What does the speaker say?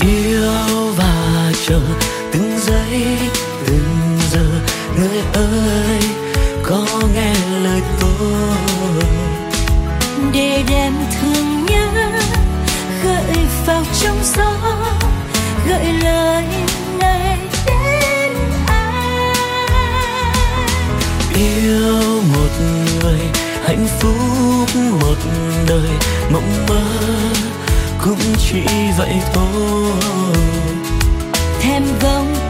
Yêu và chờ từng giây từng giờ, người ơi có nghe lời tôi. Để đem thương nhớ gợi vào trong gió, gợi lời này đến ai. Yêu một người, hạnh phúc một đời, mộng mơ cũng chỉ vậy thôi. Thèm vòng